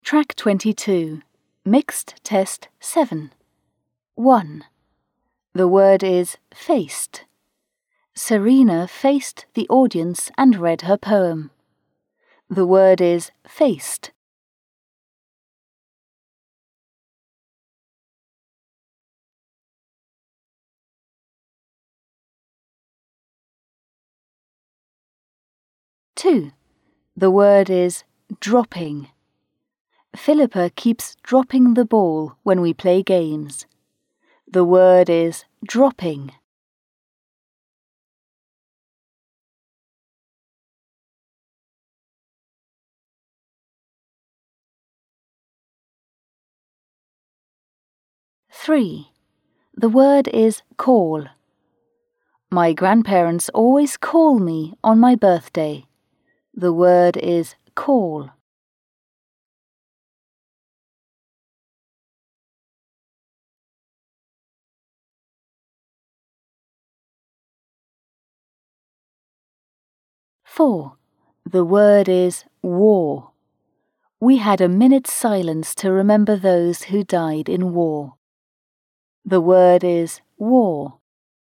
Track 22. Mixed Test 7. 1. The word is faced. Serena faced the audience and read her poem. The word is faced. 2. The word is dropping. Philippa keeps dropping the ball when we play games. The word is dropping. 3. The word is call. My grandparents always call me on my birthday. The word is call. 4. The word is war. We had a minute's silence to remember those who died in war. The word is war.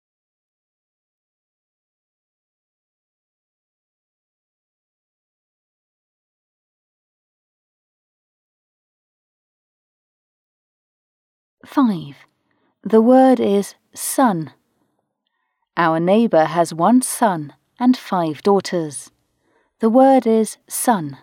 5. The word is son. Our neighbour has 1 son and 5 daughters. The word is son.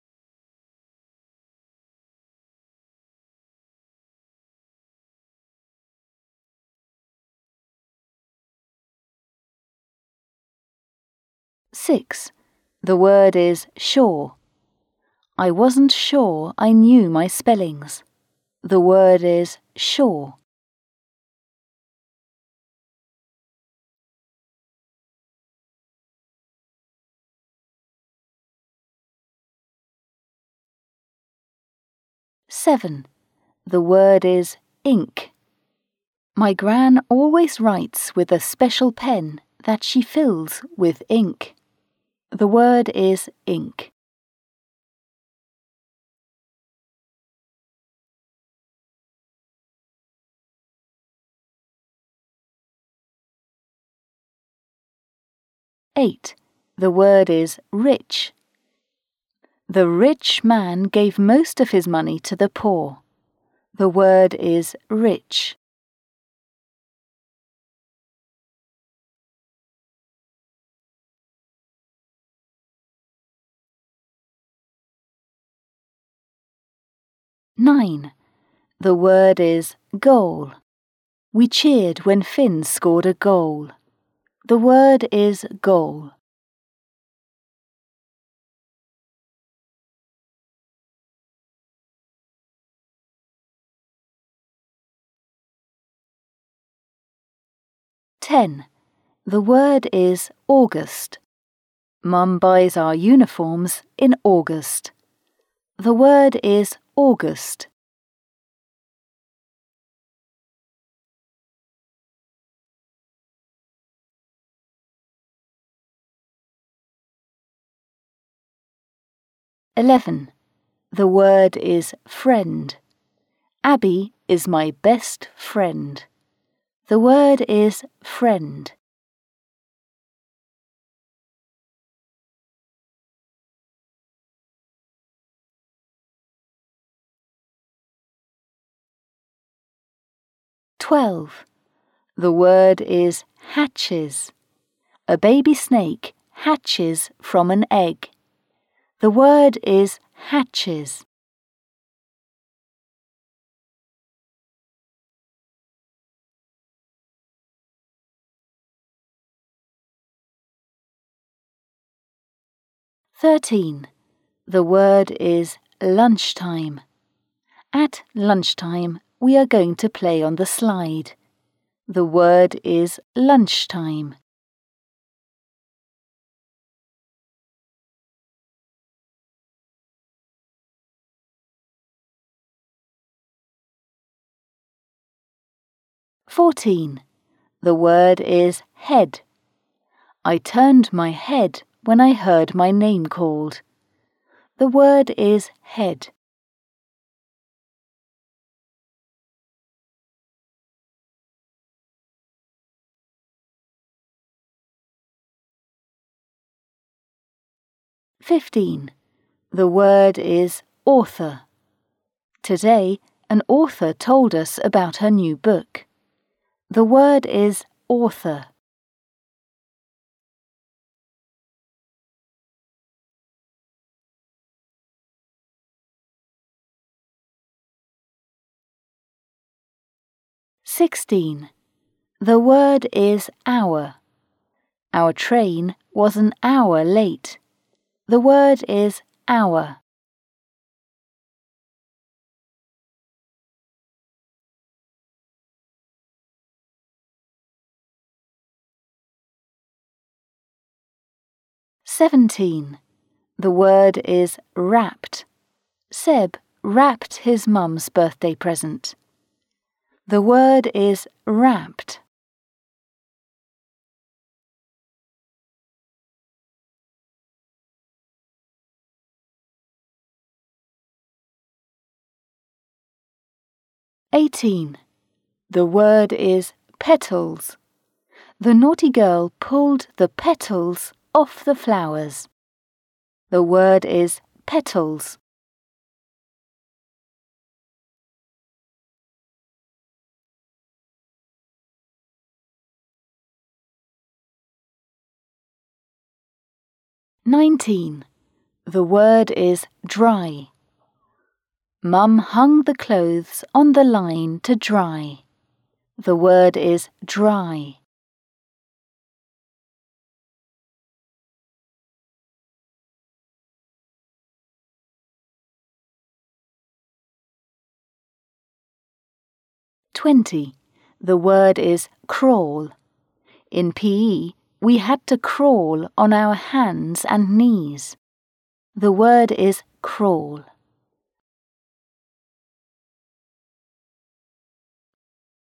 6. The word is sure. I wasn't sure I knew my spellings. The word is sure. 7. The word is ink. My gran always writes with a special pen that she fills with ink. The word is ink. 8. The word is rich. The rich man gave most of his money to the poor. The word is rich. 9. The word is goal. We cheered when Finn scored a goal. The word is goal. 10. The word is August. Mum buys our uniforms in August. The word is August. 11. The word is friend. Abby is my best friend. The word is friend. 12. The word is hatches. A baby snake hatches from an egg. The word is hatches. 13. The word is lunchtime. At lunchtime, we are going to play on the slide. The word is lunchtime. 14. The word is head. I turned my head when I heard my name called. The word is head. 15. The word is author. Today, an author told us about her new book. The word is author. 16. The word is hour. Our train was an hour late. The word is hour. 17. The word is wrapped. Seb wrapped his mum's birthday present. The word is wrapped. 18. The word is petals. The naughty girl pulled the petals off the flowers. The word is petals. 19. The word is dry. Mum hung the clothes on the line to dry. The word is dry. 20. The word is crawl. In PE, we had to crawl on our hands and knees. The word is crawl.